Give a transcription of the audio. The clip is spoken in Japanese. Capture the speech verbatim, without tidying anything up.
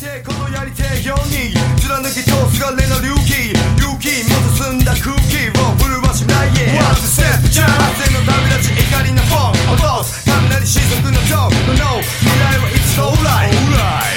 てこのやりてえように貫き通すがれの隆起勇気もと澄んだ空気を震わしないへ One step jump 風の旅立ち怒りのフォン落とす雷しずくのトーン No 未来はいつ到来